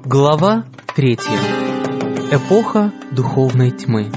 Глава 3. Эпоха духовной тьмы.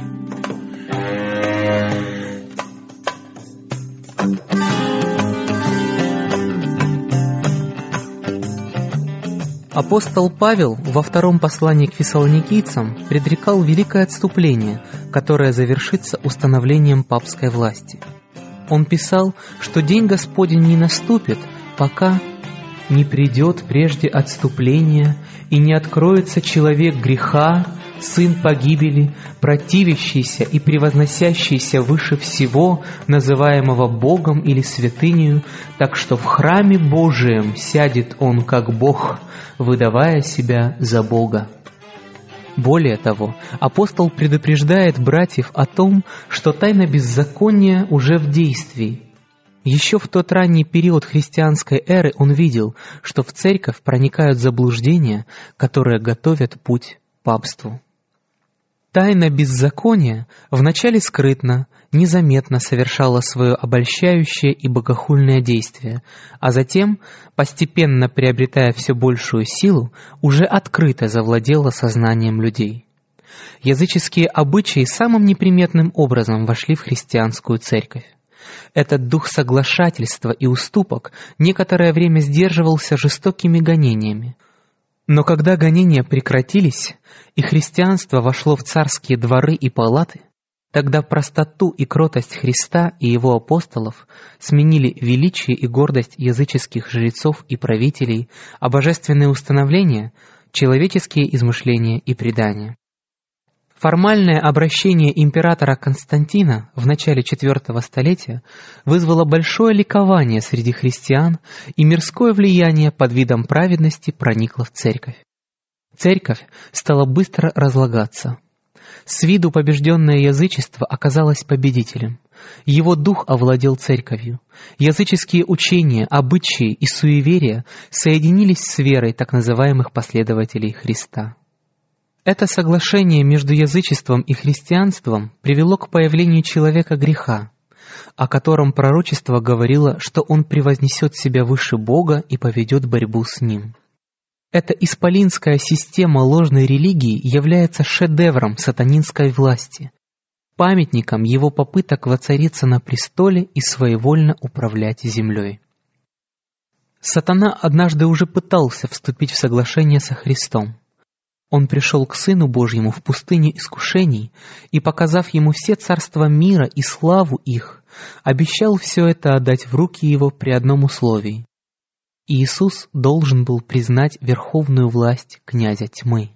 Апостол Павел во втором послании к фессалоникийцам предрекал великое отступление, которое завершится установлением папской власти. Он писал, что день Господень не наступит, пока не придет прежде отступление, и не откроется человек греха, сын погибели, противящийся и превозносящийся выше всего, называемого Богом или святынею, так что в храме Божием сядет он как Бог, выдавая себя за Бога. Более того, апостол предупреждает братьев о том, что тайна беззакония уже в действии. Еще в тот ранний период христианской эры он видел, что в церковь проникают заблуждения, которые готовят путь папству. Тайна беззакония вначале скрытно, незаметно совершала свое обольщающее и богохульное действие, а затем, постепенно приобретая все большую силу, уже открыто завладела сознанием людей. Языческие обычаи самым неприметным образом вошли в христианскую церковь. Этот дух соглашательства и уступок некоторое время сдерживался жестокими гонениями. Но когда гонения прекратились, и христианство вошло в царские дворы и палаты, тогда простоту и кротость Христа и Его апостолов сменили величие и гордость языческих жрецов и правителей, а божественные установления — человеческие измышления и предания. Формальное обращение императора Константина в начале IV столетия вызвало большое ликование среди христиан, и мирское влияние под видом праведности проникло в церковь. Церковь стала быстро разлагаться. С виду побежденное язычество оказалось победителем. Его дух овладел церковью. Языческие учения, обычаи и суеверия соединились с верой так называемых последователей Христа. Это соглашение между язычеством и христианством привело к появлению человека греха, о котором пророчество говорило, что он превознесет себя выше Бога и поведет борьбу с Ним. Эта исполинская система ложной религии является шедевром сатанинской власти, памятником его попыток воцариться на престоле и своевольно управлять землей. Сатана однажды уже пытался вступить в соглашение со Христом. Он пришел к Сыну Божьему в пустыне искушений и, показав Ему все царства мира и славу их, обещал все это отдать в руки Его при одном условии. Иисус должен был признать верховную власть князя тьмы.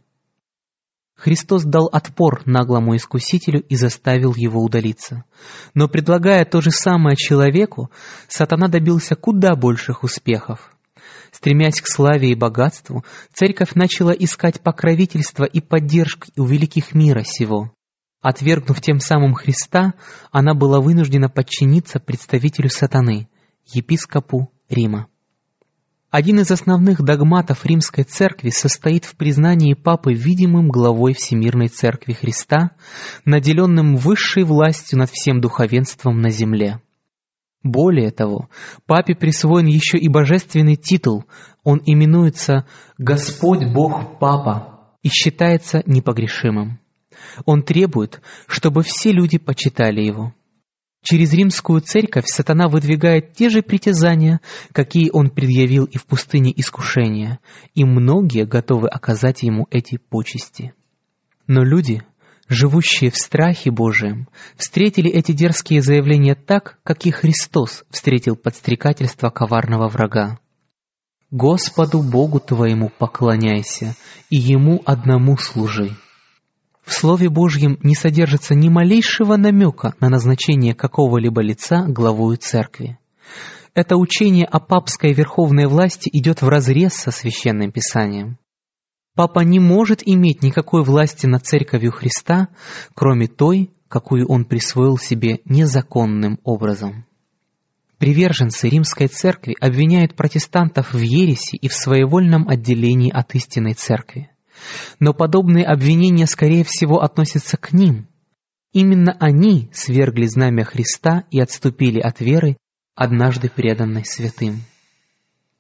Христос дал отпор наглому искусителю и заставил его удалиться. Но предлагая то же самое человеку, сатана добился куда больших успехов. Стремясь к славе и богатству, церковь начала искать покровительство и поддержку у великих мира сего. Отвергнув тем самым Христа, она была вынуждена подчиниться представителю сатаны, епископу Рима. Один из основных догматов Римской Церкви состоит в признании Папы видимым главой Всемирной Церкви Христа, наделенным высшей властью над всем духовенством на земле. Более того, Папе присвоен еще и божественный титул, он именуется «Господь Бог Папа» и считается непогрешимым. Он требует, чтобы все люди почитали его. Через римскую церковь сатана выдвигает те же притязания, какие он предъявил и в пустыне искушения, и многие готовы оказать ему эти почести. Но люди, живущие в страхе Божием, встретили эти дерзкие заявления так, как и Христос встретил подстрекательство коварного врага. «Господу Богу твоему поклоняйся, и Ему одному служи». В Слове Божьем не содержится ни малейшего намека на назначение какого-либо лица главою церкви. Это учение о папской верховной власти идет вразрез со Священным Писанием. Папа не может иметь никакой власти над Церковью Христа, кроме той, какую он присвоил себе незаконным образом. Приверженцы Римской Церкви обвиняют протестантов в ереси и в своевольном отделении от истинной Церкви. Но подобные обвинения, скорее всего, относятся к ним. Именно они свергли знамя Христа и отступили от веры, однажды преданной святым.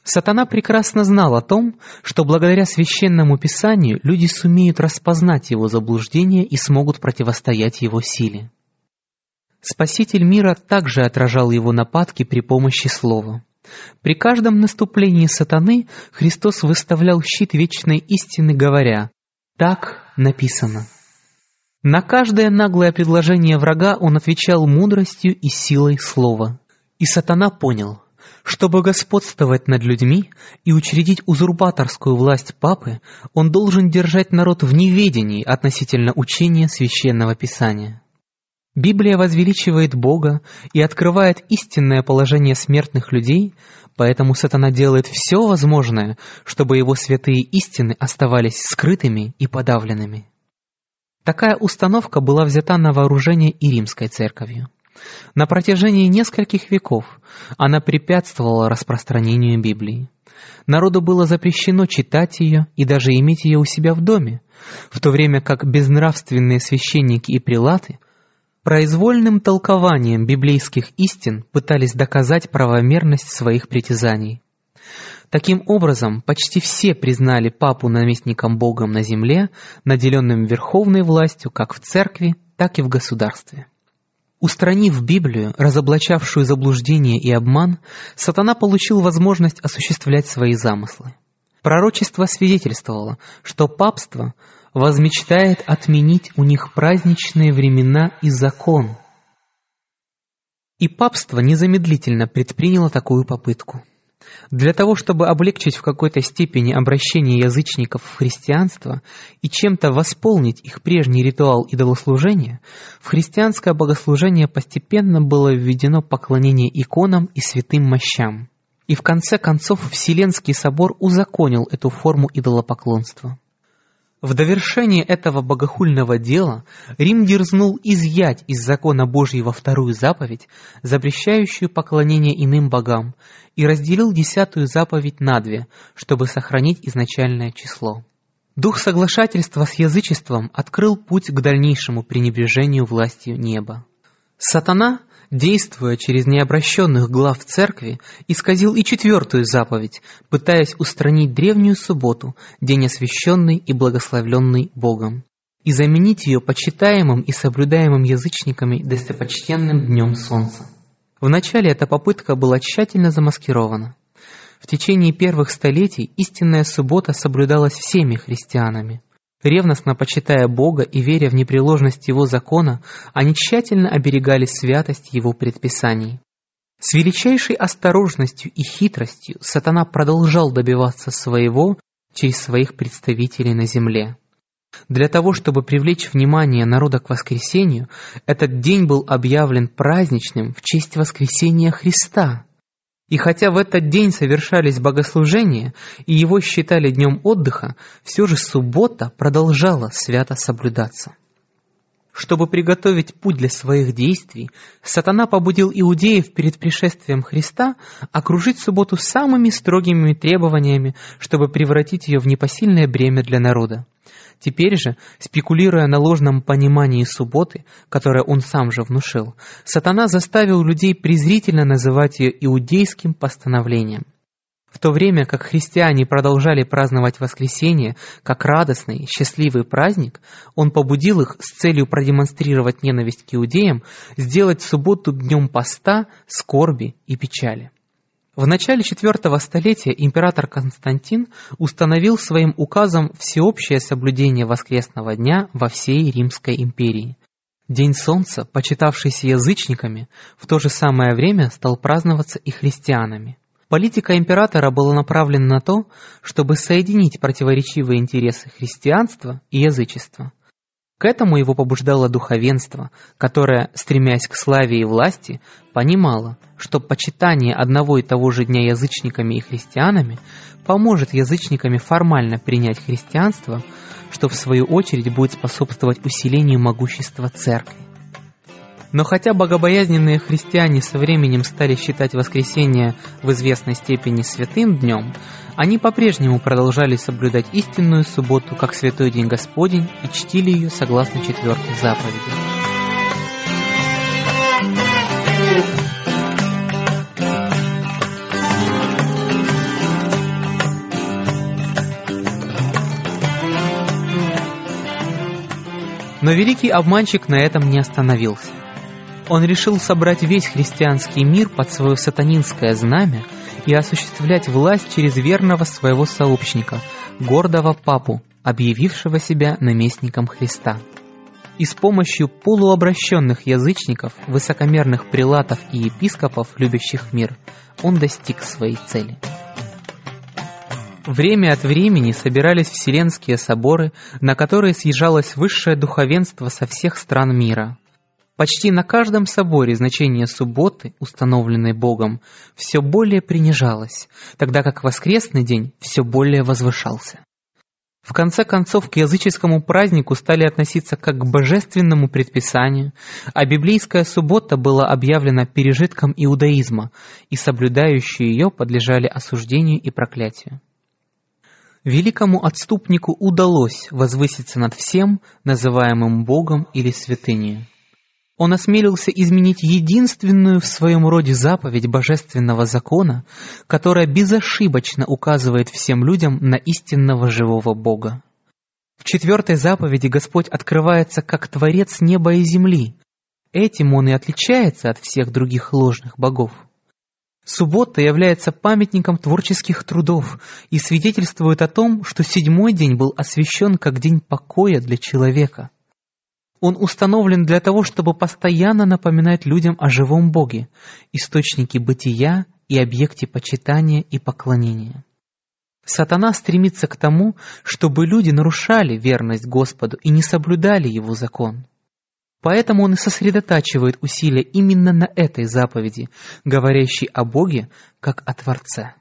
Сатана прекрасно знал о том, что благодаря Священному Писанию люди сумеют распознать его заблуждение и смогут противостоять его силе. Спаситель мира также отражал его нападки при помощи слова. При каждом наступлении сатаны Христос выставлял щит вечной истины, говоря: «Так написано». На каждое наглое предложение врага он отвечал мудростью и силой слова. И сатана понял: чтобы господствовать над людьми и учредить узурпаторскую власть папы, он должен держать народ в неведении относительно учения Священного Писания. Библия возвеличивает Бога и открывает истинное положение смертных людей, поэтому сатана делает все возможное, чтобы его святые истины оставались скрытыми и подавленными. Такая установка была взята на вооружение и Римской Церковью. На протяжении нескольких веков она препятствовала распространению Библии. Народу было запрещено читать ее и даже иметь ее у себя в доме, в то время как безнравственные священники и прелаты произвольным толкованием библейских истин пытались доказать правомерность своих притязаний. Таким образом, почти все признали папу наместником Богом на земле, наделенным верховной властью как в церкви, так и в государстве. Устранив Библию, разоблачавшую заблуждение и обман, сатана получил возможность осуществлять свои замыслы. Пророчество свидетельствовало, что папство возмечтает отменить у них праздничные времена и закон. И папство незамедлительно предприняло такую попытку. Для того, чтобы облегчить в какой-то степени обращение язычников в христианство и чем-то восполнить их прежний ритуал идолослужения, в христианское богослужение постепенно было введено поклонение иконам и святым мощам. И в конце концов Вселенский собор узаконил эту форму идолопоклонства. В довершение этого богохульного дела Рим дерзнул изъять из закона Божьего вторую заповедь, запрещающую поклонение иным богам, и разделил 10-ю заповедь на 2, чтобы сохранить изначальное число. Дух соглашательства с язычеством открыл путь к дальнейшему пренебрежению властью неба. Сатана, действуя через необращенных глав церкви, исказил и 4-ю заповедь, пытаясь устранить древнюю субботу, день освященный и благословленный Богом, и заменить ее почитаемым и соблюдаемым язычниками достопочтенным днем солнца. Вначале эта попытка была тщательно замаскирована. В течение первых столетий истинная суббота соблюдалась всеми христианами. Ревностно почитая Бога и веря в непреложность Его закона, они тщательно оберегали святость Его предписаний. С величайшей осторожностью и хитростью сатана продолжал добиваться своего через своих представителей на земле. Для того, чтобы привлечь внимание народа к воскресению, этот день был объявлен праздничным в честь воскресения Христа. И хотя в этот день совершались богослужения, и его считали днем отдыха, все же суббота продолжала свято соблюдаться. Чтобы приготовить путь для своих действий, сатана побудил иудеев перед пришествием Христа окружить субботу самыми строгими требованиями, чтобы превратить ее в непосильное бремя для народа. Теперь же, спекулируя на ложном понимании субботы, которое он сам же внушил, сатана заставил людей презрительно называть ее иудейским постановлением. В то время как христиане продолжали праздновать воскресенье как радостный, счастливый праздник, он побудил их с целью продемонстрировать ненависть к иудеям сделать субботу днем поста, скорби и печали. В начале IV столетия император Константин установил своим указом всеобщее соблюдение воскресного дня во всей Римской империи. День Солнца, почитавшийся язычниками, в то же самое время стал праздноваться и христианами. Политика императора была направлена на то, чтобы соединить противоречивые интересы христианства и язычества. К этому его побуждало духовенство, которое, стремясь к славе и власти, понимало, что почитание одного и того же дня язычниками и христианами поможет язычниками формально принять христианство, что в свою очередь будет способствовать усилению могущества церкви. Но хотя богобоязненные христиане со временем стали считать воскресенье в известной степени святым днем, они по-прежнему продолжали соблюдать истинную субботу как святой день Господень и чтили ее согласно 4-й заповеди. Но великий обманщик на этом не остановился. Он решил собрать весь христианский мир под свое сатанинское знамя и осуществлять власть через верного своего сообщника, гордого папу, объявившего себя наместником Христа. И с помощью полуобращенных язычников, высокомерных прилатов и епископов, любящих мир, он достиг своей цели. Время от времени собирались вселенские соборы, на которые съезжалось высшее духовенство со всех стран мира. Почти на каждом соборе значение субботы, установленной Богом, все более принижалось, тогда как воскресный день все более возвышался. В конце концов, к языческому празднику стали относиться как к божественному предписанию, а библейская суббота была объявлена пережитком иудаизма, и соблюдающие ее подлежали осуждению и проклятию. Великому отступнику удалось возвыситься над всем, называемым Богом или святынею. Он осмелился изменить единственную в своем роде заповедь божественного закона, которая безошибочно указывает всем людям на истинного живого Бога. В 4 заповеди Господь открывается как Творец неба и земли. Этим Он и отличается от всех других ложных богов. Суббота является памятником творческих трудов и свидетельствует о том, что 7-й день был освящен как день покоя для человека. Он установлен для того, чтобы постоянно напоминать людям о живом Боге, источнике бытия и объекте почитания и поклонения. Сатана стремится к тому, чтобы люди нарушали верность Господу и не соблюдали Его закон. Поэтому он и сосредотачивает усилия именно на этой заповеди, говорящей о Боге как о Творце.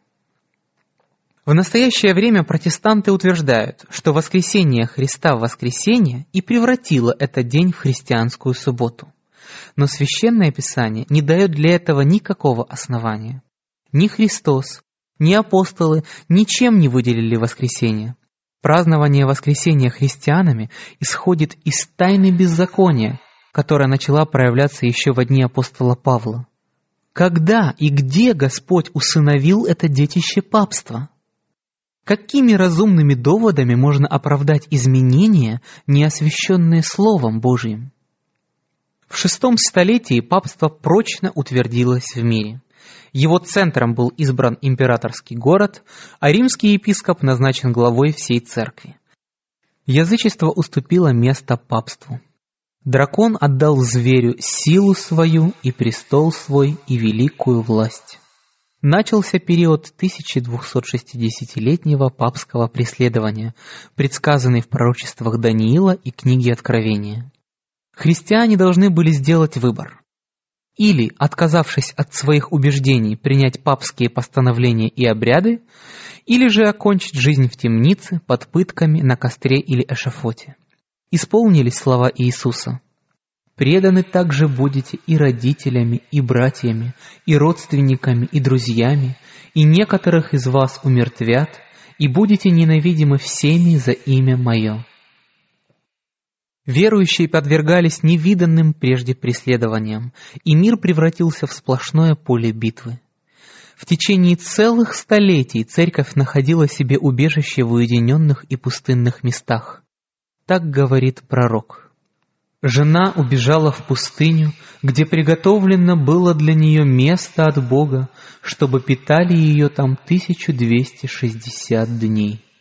В настоящее время протестанты утверждают, что воскресение Христа в воскресенье и превратило этот день в христианскую субботу. Но Священное Писание не дает для этого никакого основания. Ни Христос, ни апостолы ничем не выделили воскресенье. Празднование воскресения христианами исходит из тайны беззакония, которая начала проявляться еще во дни апостола Павла. Когда и где Господь усыновил это детище папства? Какими разумными доводами можно оправдать изменения, не освященные Словом Божьим? В VI столетии папство прочно утвердилось в мире. Его центром был избран императорский город, а римский епископ назначен главой всей церкви. Язычество уступило место папству. Дракон отдал зверю силу свою и престол свой и великую власть. Начался период 1260-летнего папского преследования, предсказанный в пророчествах Даниила и книге Откровения. Христиане должны были сделать выбор. Или, отказавшись от своих убеждений, принять папские постановления и обряды, или же окончить жизнь в темнице, под пытками, на костре или эшафоте. Исполнились слова Иисуса: «Преданы также будете и родителями, и братьями, и родственниками, и друзьями, и некоторых из вас умертвят, и будете ненавидимы всеми за имя Мое». Верующие подвергались невиданным прежде преследованиям, и мир превратился в сплошное поле битвы. В течение целых столетий церковь находила себе убежище в уединенных и пустынных местах. Так говорит пророк: «Жена убежала в пустыню, где приготовлено было для нее место от Бога, чтобы питали ее там 1260 дней».